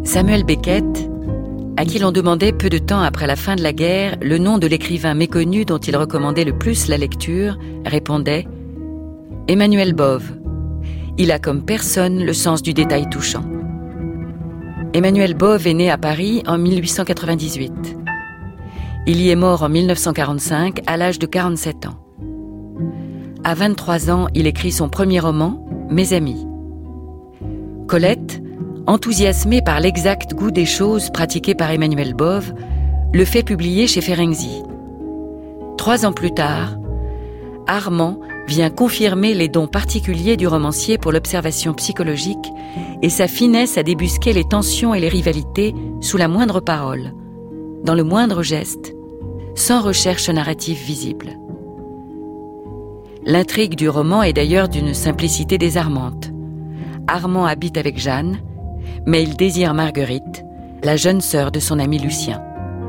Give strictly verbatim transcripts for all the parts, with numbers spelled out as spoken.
Samuel Beckett, à qui l'on demandait peu de temps après la fin de la guerre le nom de l'écrivain méconnu dont il recommandait le plus la lecture, répondait « Emmanuel Bove. Il a comme personne le sens du détail touchant. » Emmanuel Bove est né à Paris en mille huit cent quatre-vingt-dix-huit. Il y est mort en mille neuf cent quarante-cinq à l'âge de quarante-sept ans. À vingt-trois ans, il écrit son premier roman, Mes amis. Colette, enthousiasmée par l'exact goût des choses pratiquées par Emmanuel Bove, le fait publier chez Ferenczi. Trois ans plus tard, Armand vient confirmer les dons particuliers du romancier pour l'observation psychologique et sa finesse à débusquer les tensions et les rivalités sous la moindre parole, dans le moindre geste, sans recherche narrative visible. L'intrigue du roman est d'ailleurs d'une simplicité désarmante. Armand habite avec Jeanne, mais il désire Marguerite, la jeune sœur de son ami Lucien.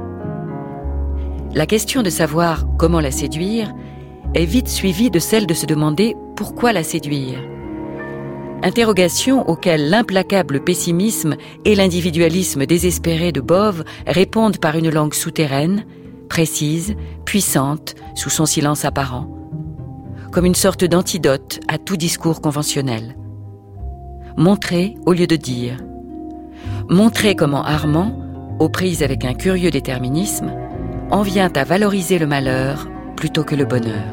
La question de savoir comment la séduire est vite suivie de celle de se demander pourquoi la séduire. Interrogation auxquelles l'implacable pessimisme et l'individualisme désespéré de Bove répondent par une langue souterraine, précise, puissante, sous son silence apparent, comme une sorte d'antidote à tout discours conventionnel. Montrer au lieu de dire. Montrer comment Armand, aux prises avec un curieux déterminisme, en vient à valoriser le malheur plutôt que le bonheur.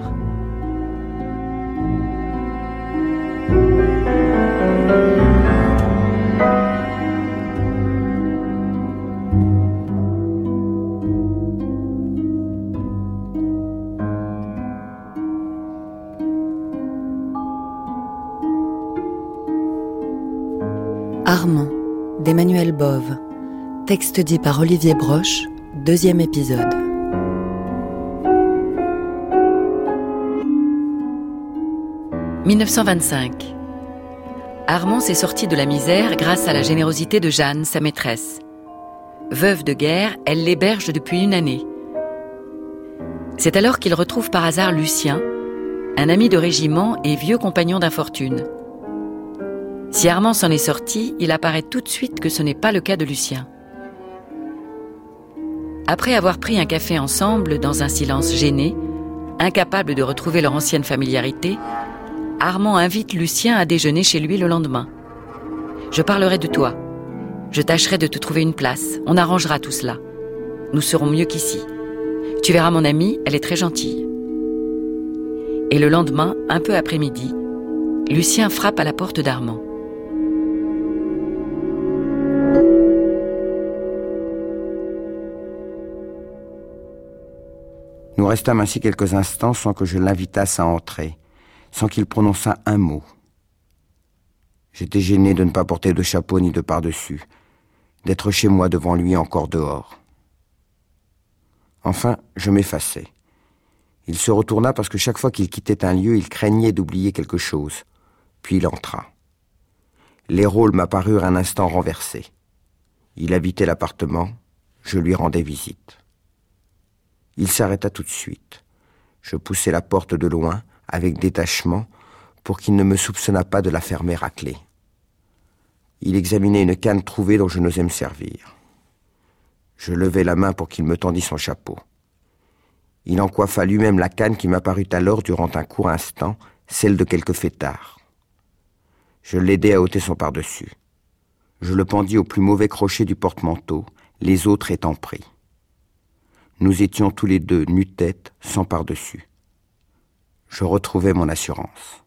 Armand, d'Emmanuel Bove. Texte dit par Olivier Broche, deuxième épisode. dix-neuf cent vingt-cinq. Armand s'est sorti de la misère grâce à la générosité de Jeanne, sa maîtresse. Veuve de guerre, elle l'héberge depuis une année. C'est alors qu'il retrouve par hasard Lucien, un ami de régiment et vieux compagnon d'infortune. Si Armand s'en est sorti, il apparaît tout de suite que ce n'est pas le cas de Lucien. Après avoir pris un café ensemble dans un silence gêné, incapable de retrouver leur ancienne familiarité, Armand invite Lucien à déjeuner chez lui le lendemain. « Je parlerai de toi. Je tâcherai de te trouver une place. On arrangera tout cela. Nous serons mieux qu'ici. Tu verras mon amie, elle est très gentille. » Et le lendemain, un peu après-midi, Lucien frappe à la porte d'Armand. Nous restâmes ainsi quelques instants sans que je l'invitasse à entrer, sans qu'il prononçât un mot. J'étais gêné de ne pas porter de chapeau ni de pardessus, d'être chez moi devant lui encore dehors. Enfin, je m'effaçai. Il se retourna parce que chaque fois qu'il quittait un lieu, il craignait d'oublier quelque chose. Puis il entra. Les rôles m'apparurent un instant renversés. Il habitait l'appartement, je lui rendais visite. Il s'arrêta tout de suite. Je poussai la porte de loin, avec détachement, pour qu'il ne me soupçonnât pas de la fermer à clé. Il examinait une canne trouvée dont je n'osais me servir. Je levai la main pour qu'il me tendît son chapeau. Il en coiffa lui-même la canne qui m'apparut alors, durant un court instant, celle de quelque fêtard. Je l'aidai à ôter son pardessus. Je le pendis au plus mauvais crochet du porte-manteau, les autres étant pris. Nous étions tous les deux nu-tête, sans pardessus. Je retrouvai mon assurance.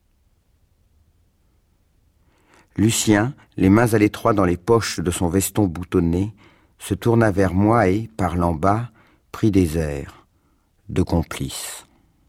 Lucien, les mains à l'étroit dans les poches de son veston boutonné, se tourna vers moi et, parlant bas, prit des airs de complice.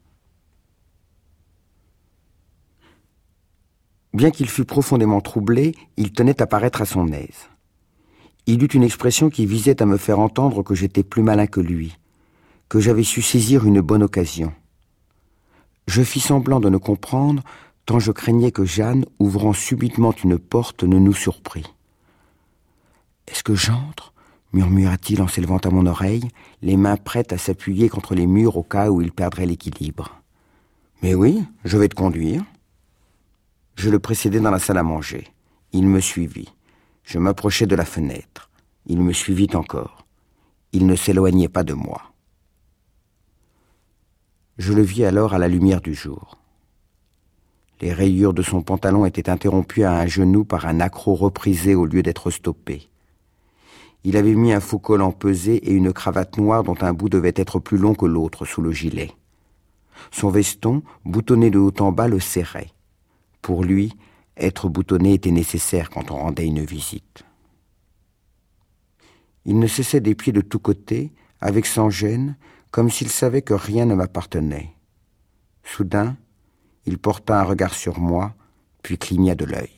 Bien qu'il fût profondément troublé, il tenait à paraître à son aise. Il eut une expression qui visait à me faire entendre que j'étais plus malin que lui, que j'avais su saisir une bonne occasion. Je fis semblant de ne comprendre, tant je craignais que Jeanne, ouvrant subitement une porte, ne nous surprît. « Est-ce que j'entre ?» murmura-t-il en s'élevant à mon oreille, les mains prêtes à s'appuyer contre les murs au cas où il perdrait l'équilibre. « Mais oui, je vais te conduire. » Je le précédai dans la salle à manger. Il me suivit. Je m'approchai de la fenêtre. Il me suivit encore. Il ne s'éloignait pas de moi. Je le vis alors à la lumière du jour. Les rayures de son pantalon étaient interrompues à un genou par un accroc reprisé au lieu d'être stoppé. Il avait mis un faux col empesé et une cravate noire dont un bout devait être plus long que l'autre sous le gilet. Son veston, boutonné de haut en bas, le serrait. Pour lui, être boutonné était nécessaire quand on rendait une visite. Il ne cessait d'épier de tous côtés, avec sans gêne, comme s'il savait que rien ne m'appartenait. Soudain, il porta un regard sur moi, puis cligna de l'œil.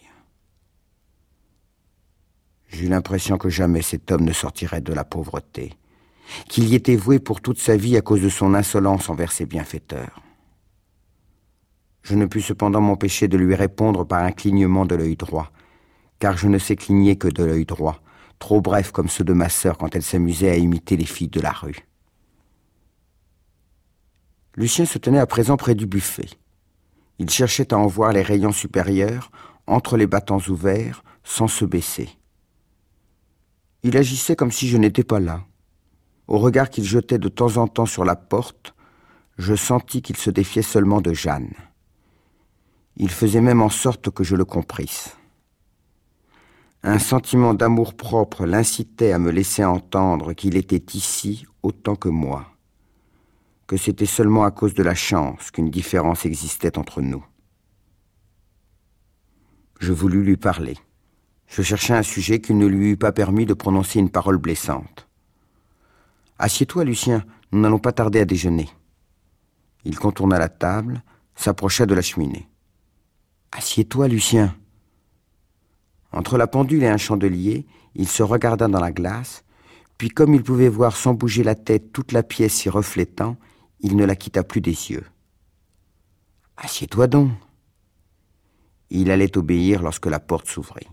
J'eus l'impression que jamais cet homme ne sortirait de la pauvreté, qu'il y était voué pour toute sa vie à cause de son insolence envers ses bienfaiteurs. Je ne pus cependant m'empêcher de lui répondre par un clignement de l'œil droit, car je ne sais cligner que de l'œil droit, trop bref comme ceux de ma sœur quand elle s'amusait à imiter les filles de la rue. Lucien se tenait à présent près du buffet. Il cherchait à en voir les rayons supérieurs, entre les battants ouverts, sans se baisser. Il agissait comme si je n'étais pas là. Au regard qu'il jetait de temps en temps sur la porte, je sentis qu'il se défiait seulement de Jeanne. Il faisait même en sorte que je le comprisse. Un sentiment d'amour-propre l'incitait à me laisser entendre qu'il était ici autant que moi, que c'était seulement à cause de la chance qu'une différence existait entre nous. Je voulus lui parler. Je cherchai un sujet qui ne lui eût pas permis de prononcer une parole blessante. « Assieds-toi, Lucien, nous n'allons pas tarder à déjeuner. » Il contourna la table, s'approcha de la cheminée. « Assieds-toi, Lucien. » Entre la pendule et un chandelier, il se regarda dans la glace, puis comme il pouvait voir sans bouger la tête toute la pièce s'y reflétant, il ne la quitta plus des yeux. « Assieds-toi donc. » Il allait obéir lorsque la porte s'ouvrit.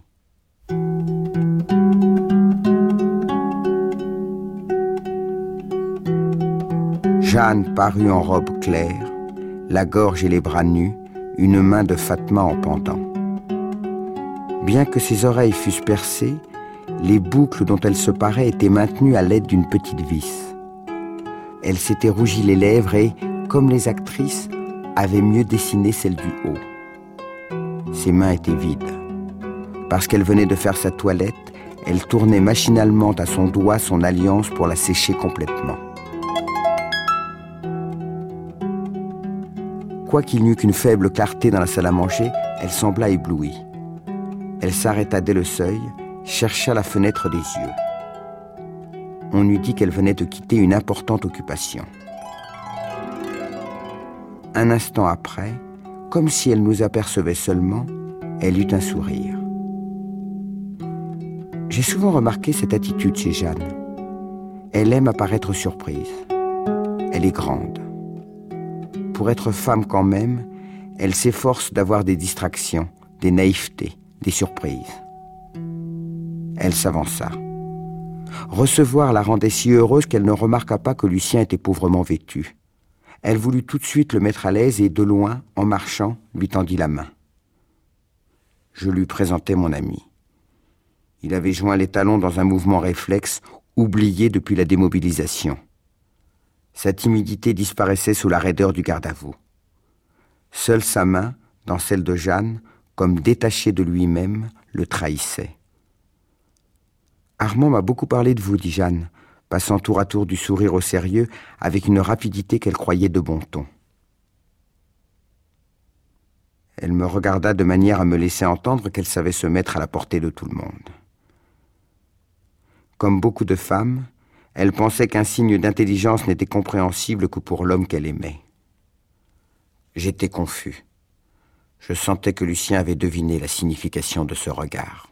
Jeanne parut en robe claire, la gorge et les bras nus, une main de Fatma en pendant. Bien que ses oreilles fussent percées, les boucles dont elle se parait étaient maintenues à l'aide d'une petite vis. Elle s'était rougie les lèvres et, comme les actrices, avait mieux dessiné celles du haut. Ses mains étaient vides. Parce qu'elle venait de faire sa toilette, elle tournait machinalement à son doigt son alliance pour la sécher complètement. Quoiqu'il n'y eût qu'une faible clarté dans la salle à manger, elle sembla éblouie. Elle s'arrêta dès le seuil, chercha la fenêtre des yeux. On eût dit qu'elle venait de quitter une importante occupation. Un instant après, comme si elle nous apercevait seulement, elle eut un sourire. J'ai souvent remarqué cette attitude chez Jeanne. Elle aime apparaître surprise. Elle est grande. Pour être femme quand même, elle s'efforce d'avoir des distractions, des naïvetés, des surprises. Elle s'avança. Recevoir la rendait si heureuse qu'elle ne remarqua pas que Lucien était pauvrement vêtu. Elle voulut tout de suite le mettre à l'aise et, de loin, en marchant, lui tendit la main. Je lui présentai mon ami. Il avait joint les talons dans un mouvement réflexe, oublié depuis la démobilisation. Sa timidité disparaissait sous la raideur du garde-à-vous. Seule sa main, dans celle de Jeanne, comme détachée de lui-même, le trahissait. « Armand m'a beaucoup parlé de vous, dit Jeanne, passant tour à tour du sourire au sérieux avec une rapidité qu'elle croyait de bon ton. Elle me regarda de manière à me laisser entendre qu'elle savait se mettre à la portée de tout le monde. Comme beaucoup de femmes, elle pensait qu'un signe d'intelligence n'était compréhensible que pour l'homme qu'elle aimait. J'étais confus. Je sentais que Lucien avait deviné la signification de ce regard.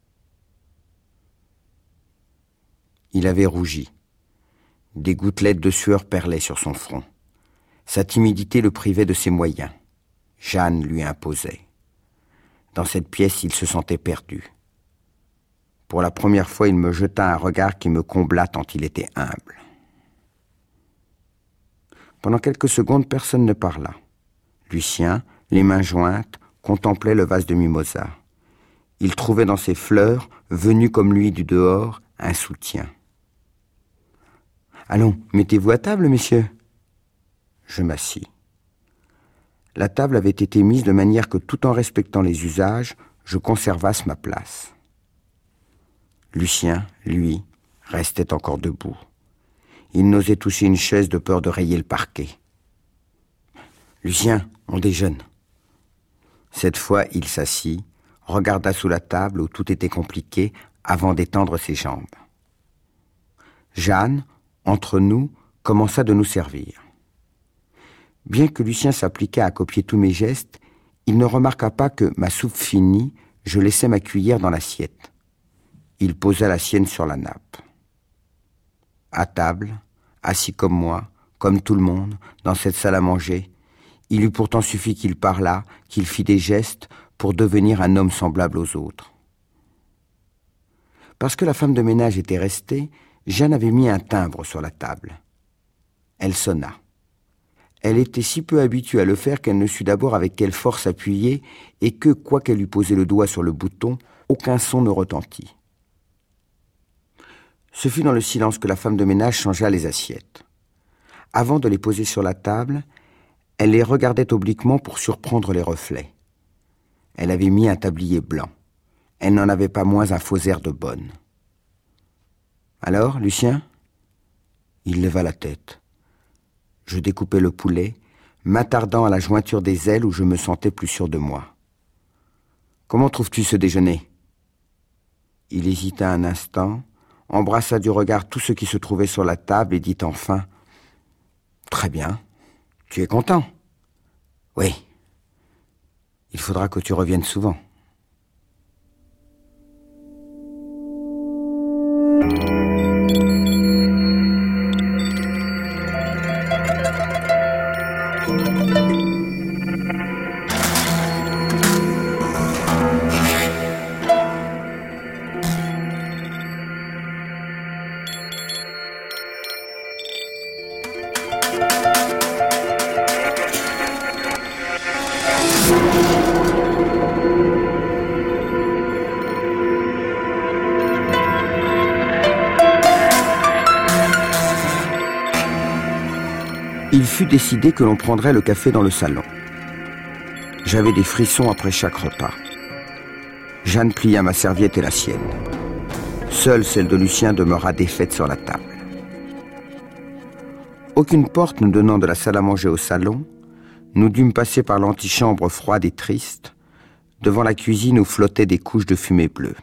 Il avait rougi. Des gouttelettes de sueur perlaient sur son front. Sa timidité le privait de ses moyens. Jeanne lui imposait. Dans cette pièce, il se sentait perdu. Pour la première fois, il me jeta un regard qui me combla tant il était humble. Pendant quelques secondes, personne ne parla. Lucien, les mains jointes, contemplait le vase de mimosa. Il trouvait dans ces fleurs, venues comme lui du dehors, un soutien. « Allons, mettez-vous à table, messieurs. » Je m'assis. La table avait été mise de manière que, tout en respectant les usages, je conservasse ma place. Lucien, lui, restait encore debout. Il n'osait toucher une chaise de peur de rayer le parquet. « Lucien, on déjeune. » Cette fois, il s'assit, regarda sous la table où tout était compliqué avant d'étendre ses jambes. Jeanne, entre nous, commença de nous servir. Bien que Lucien s'appliquât à copier tous mes gestes, il ne remarqua pas que, ma soupe finie, je laissais ma cuillère dans l'assiette. Il posa la sienne sur la nappe. À table, assis comme moi, comme tout le monde, dans cette salle à manger, il eût pourtant suffi qu'il parlât, qu'il fît des gestes pour devenir un homme semblable aux autres. Parce que la femme de ménage était restée, Jeanne avait mis un timbre sur la table. Elle sonna. Elle était si peu habituée à le faire qu'elle ne sut d'abord avec quelle force appuyer et que, quoiqu'elle eût posé le doigt sur le bouton, aucun son ne retentit. Ce fut dans le silence que la femme de ménage changea les assiettes. Avant de les poser sur la table, elle les regardait obliquement pour surprendre les reflets. Elle avait mis un tablier blanc. Elle n'en avait pas moins un faux air de bonne. « Alors, Lucien ?» Il leva la tête. Je découpais le poulet, m'attardant à la jointure des ailes où je me sentais plus sûr de moi. « Comment trouves-tu ce déjeuner ?» Il hésita un instant, embrassa du regard tout ce qui se trouvait sur la table et dit enfin « Très bien. Tu es content ?»« Oui. Il faudra que tu reviennes souvent. » Il fut décidé que l'on prendrait le café dans le salon. J'avais des frissons après chaque repas. Jeanne plia ma serviette et la sienne. Seule celle de Lucien demeura défaite sur la table. Aucune porte nous donnant de la salle à manger au salon, nous dûmes passer par l'antichambre froide et triste, devant la cuisine où flottaient des couches de fumée bleue.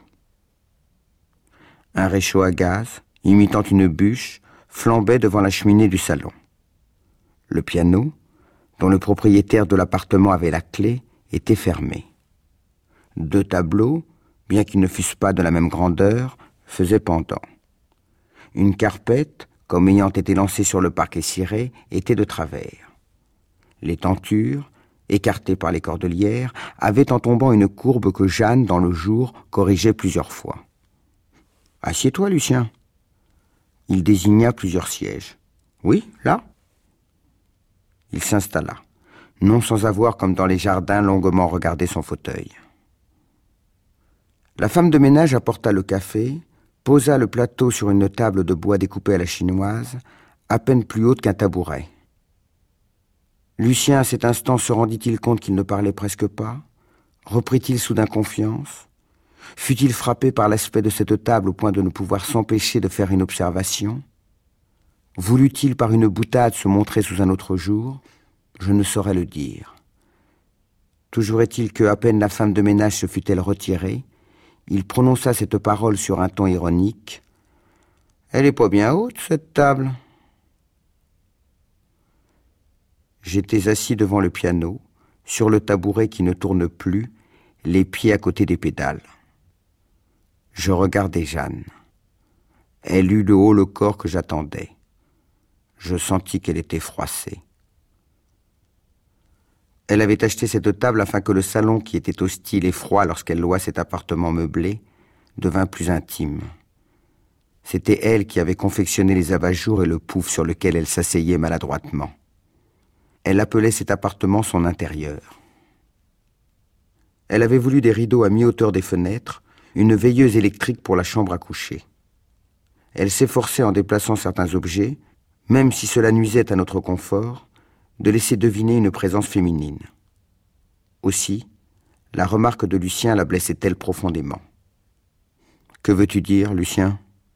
Un réchaud à gaz, imitant une bûche, flambait devant la cheminée du salon. Le piano, dont le propriétaire de l'appartement avait la clé, était fermé. Deux tableaux, bien qu'ils ne fussent pas de la même grandeur, faisaient pendant. Une carpette, comme ayant été lancée sur le parquet ciré, était de travers. Les tentures, écartées par les cordelières, avaient en tombant une courbe que Jeanne, dans le jour, corrigeait plusieurs fois. « Assieds-toi, Lucien. » Il désigna plusieurs sièges. « Oui, là ?» Il s'installa, non sans avoir, comme dans les jardins, longuement regardé son fauteuil. La femme de ménage apporta le café, posa le plateau sur une table de bois découpée à la chinoise, à peine plus haute qu'un tabouret. Lucien, à cet instant, se rendit-il compte qu'il ne parlait presque pas? Reprit-il soudain confiance? Fut-il frappé par l'aspect de cette table au point de ne pouvoir s'empêcher de faire une observation? Voulut-il par une boutade se montrer sous un autre jour? Je ne saurais le dire. Toujours est-il que, à peine la femme de ménage se fut-elle retirée, il prononça cette parole sur un ton ironique. « Elle est pas bien haute, cette table. » J'étais assis devant le piano, sur le tabouret qui ne tourne plus, les pieds à côté des pédales. Je regardais Jeanne. Elle eut le haut le corps que j'attendais. Je sentis qu'elle était froissée. Elle avait acheté cette table afin que le salon, qui était hostile et froid lorsqu'elle loua cet appartement meublé, devint plus intime. C'était elle qui avait confectionné les abat-jours et le pouf sur lequel elle s'asseyait maladroitement. Elle appelait cet appartement son intérieur. Elle avait voulu des rideaux à mi-hauteur des fenêtres, une veilleuse électrique pour la chambre à coucher. Elle s'efforçait en déplaçant certains objets, même si cela nuisait à notre confort, de laisser deviner une présence féminine. Aussi, la remarque de Lucien la blessait-elle profondément. « Que veux-tu dire, Lucien ?»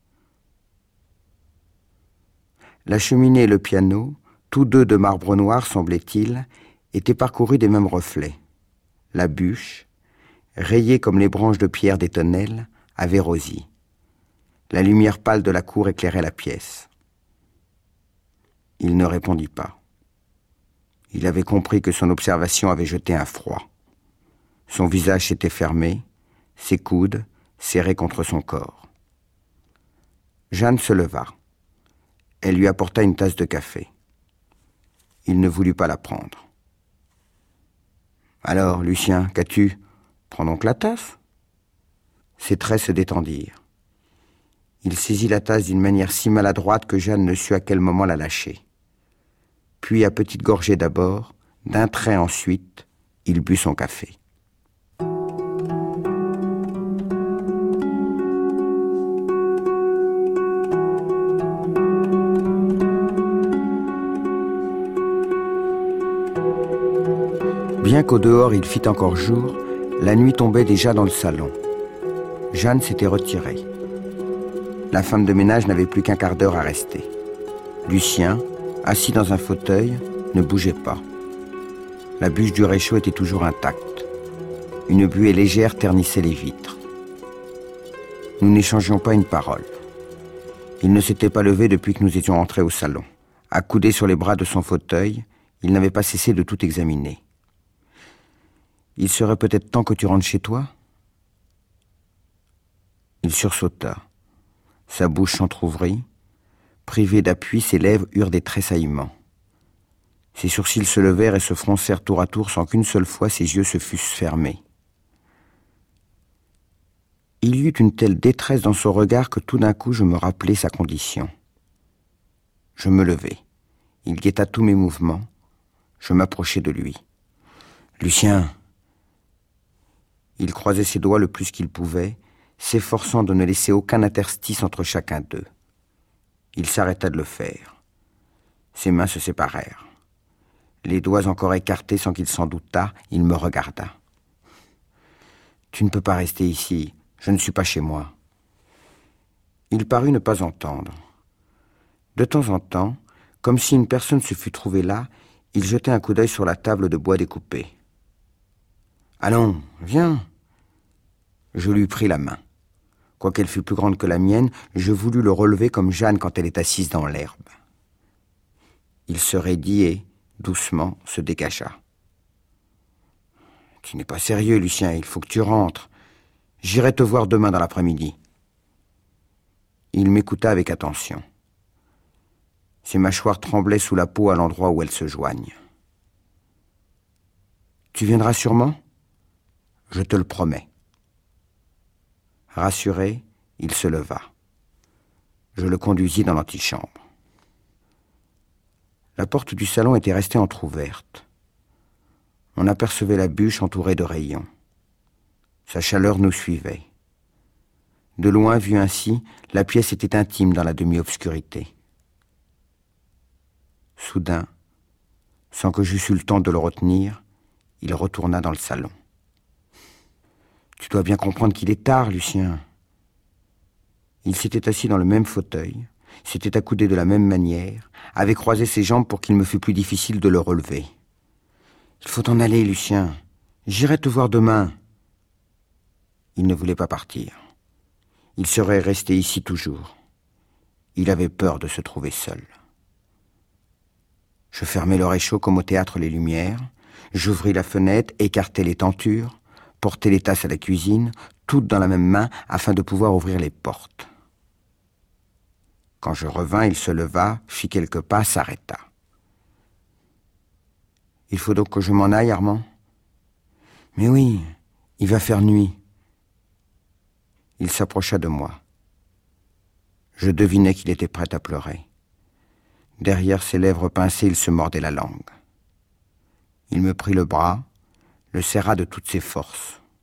La cheminée et le piano, tous deux de marbre noir, semblait-il, étaient parcourus des mêmes reflets. La bûche, rayée comme les branches de pierre des tonnelles, avait rosi. La lumière pâle de la cour éclairait la pièce. Il ne répondit pas. Il avait compris que son observation avait jeté un froid. Son visage s'était fermé, ses coudes serrés contre son corps. Jeanne se leva. Elle lui apporta une tasse de café. Il ne voulut pas la prendre. « Alors, Lucien, qu'as-tu ? Prends donc la tasse. » Ses traits se détendirent. Il saisit la tasse d'une manière si maladroite que Jeanne ne sut à quel moment la lâcher. Puis, à petites gorgées d'abord, d'un trait ensuite, il but son café. Bien qu'au dehors il fit encore jour, la nuit tombait déjà dans le salon. Jeanne s'était retirée. La femme de ménage n'avait plus qu'un quart d'heure à rester. Lucien, assis dans un fauteuil, ne bougeait pas. La bûche du réchaud était toujours intacte. Une buée légère ternissait les vitres. Nous n'échangions pas une parole. Il ne s'était pas levé depuis que nous étions entrés au salon. Accoudé sur les bras de son fauteuil, il n'avait pas cessé de tout examiner. « Il serait peut-être temps que tu rentres chez toi ?» Il sursauta. Sa bouche s'entr'ouvrit. Privé d'appui, ses lèvres eurent des tressaillements. Ses sourcils se levèrent et se froncèrent tour à tour sans qu'une seule fois ses yeux se fussent fermés. Il y eut une telle détresse dans son regard que tout d'un coup je me rappelai sa condition. Je me levai. Il guetta tous mes mouvements. Je m'approchai de lui. « Lucien !» Il croisait ses doigts le plus qu'il pouvait, s'efforçant de ne laisser aucun interstice entre chacun d'eux. Il s'arrêta de le faire. Ses mains se séparèrent. Les doigts encore écartés sans qu'il s'en doutât, il me regarda. « Tu ne peux pas rester ici, je ne suis pas chez moi. » Il parut ne pas entendre. De temps en temps, comme si une personne se fût trouvée là, il jetait un coup d'œil sur la table de bois découpée. « Allons, viens !» Je lui pris la main. Quoiqu'elle fût plus grande que la mienne, je voulus le relever comme Jeanne quand elle est assise dans l'herbe. Il se raidit et, doucement, se dégagea. « Tu n'es pas sérieux, Lucien, il faut que tu rentres. J'irai te voir demain dans l'après-midi. » Il m'écouta avec attention. Ses mâchoires tremblaient sous la peau à l'endroit où elles se joignent. « Tu viendras sûrement ? Je te le promets. » Rassuré, il se leva. Je le conduisis dans l'antichambre. La porte du salon était restée entr'ouverte. On apercevait la bûche entourée de rayons. Sa chaleur nous suivait. De loin, vue ainsi, la pièce était intime dans la demi-obscurité. Soudain, sans que j'eusse eu le temps de le retenir, il retourna dans le salon. « Tu dois bien comprendre qu'il est tard, Lucien. » Il s'était assis dans le même fauteuil, s'était accoudé de la même manière, avait croisé ses jambes pour qu'il me fût plus difficile de le relever. « Il faut en aller, Lucien. J'irai te voir demain. » Il ne voulait pas partir. Il serait resté ici toujours. Il avait peur de se trouver seul. Je fermai le réchaud comme au théâtre les lumières, j'ouvris la fenêtre, écartai les tentures, portai les tasses à la cuisine, toutes dans la même main, afin de pouvoir ouvrir les portes. Quand je revins, il se leva, fit quelques pas, s'arrêta. « Il faut donc que je m'en aille, Armand ? » ?»« Mais oui, il va faire nuit. » Il s'approcha de moi. Je devinais qu'il était prêt à pleurer. Derrière ses lèvres pincées, il se mordait la langue. Il me prit le bras, le serra de toutes ses forces.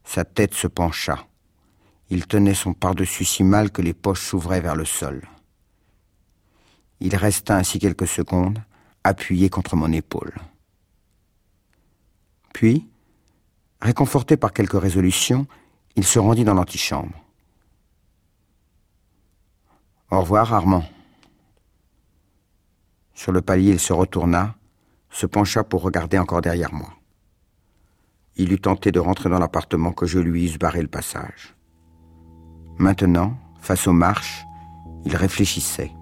Sa tête se pencha. Il tenait son pardessus si mal que les poches s'ouvraient vers le sol. Il resta ainsi quelques secondes, appuyé contre mon épaule. Puis, réconforté par quelques résolutions, il se rendit dans l'antichambre. « Au revoir, Armand. » Sur le palier, il se retourna, se pencha pour regarder encore derrière moi. Il eut tenté de rentrer dans l'appartement que je lui eusse barré le passage. Maintenant, face aux marches, il réfléchissait.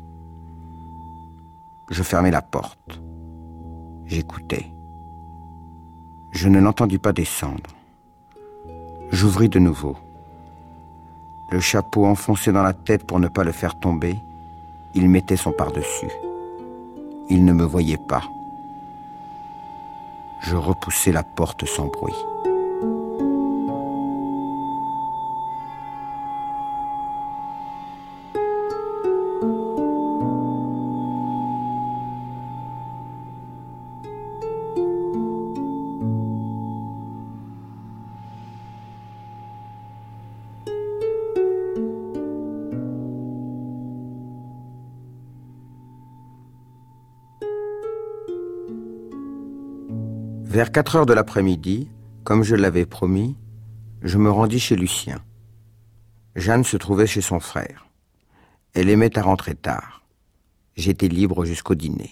Je fermai la porte. J'écoutais. Je ne l'entendis pas descendre. J'ouvris de nouveau. Le chapeau enfoncé dans la tête pour ne pas le faire tomber, il mettait son pardessus. Il ne me voyait pas. Je repoussai la porte sans bruit. Vers quatre heures de l'après-midi, comme je l'avais promis, je me rendis chez Lucien. Jeanne se trouvait chez son frère. Elle aimait à rentrer tard. J'étais libre jusqu'au dîner.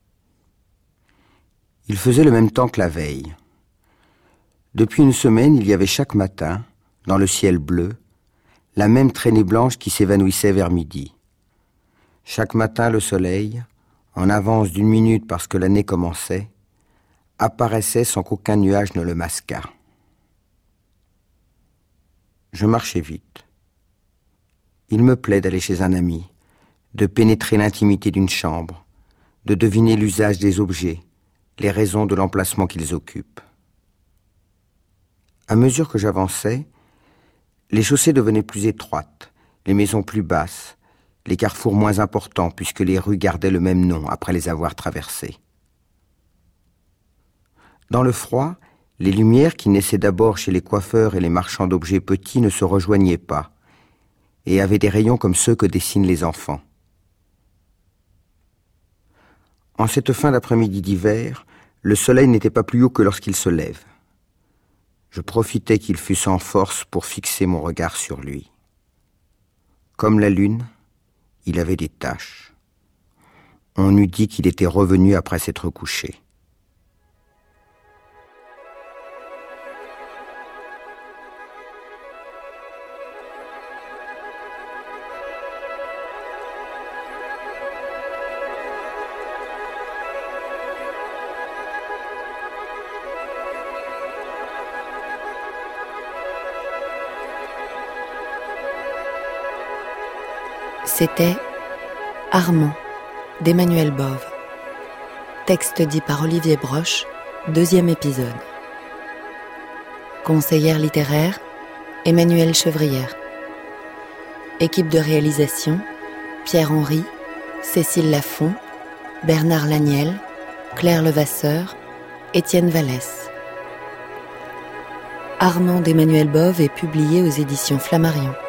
Il faisait le même temps que la veille. Depuis une semaine, il y avait chaque matin, dans le ciel bleu, la même traînée blanche qui s'évanouissait vers midi. Chaque matin, le soleil, en avance d'une minute parce que l'année commençait, apparaissait sans qu'aucun nuage ne le masquât. Je marchais vite. Il me plaît d'aller chez un ami, de pénétrer l'intimité d'une chambre, de deviner l'usage des objets, les raisons de l'emplacement qu'ils occupent. À mesure que j'avançais, les chaussées devenaient plus étroites, les maisons plus basses, les carrefours moins importants puisque les rues gardaient le même nom après les avoir traversées. Dans le froid, les lumières qui naissaient d'abord chez les coiffeurs et les marchands d'objets petits ne se rejoignaient pas et avaient des rayons comme ceux que dessinent les enfants. En cette fin d'après-midi d'hiver, le soleil n'était pas plus haut que lorsqu'il se lève. Je profitais qu'il fût sans force pour fixer mon regard sur lui. Comme la lune, il avait des taches. On eût dit qu'il était revenu après s'être couché. C'était Armand d'Emmanuel Bove. Texte dit par Olivier Broche, deuxième épisode. Conseillère littéraire, Emmanuelle Chevrière. Équipe de réalisation, Pierre Henry, Cécile Lafont, Bernard Laniel, Claire Levasseur, Étienne Vallès. Armand d'Emmanuel Bove est publié aux éditions Flammarion.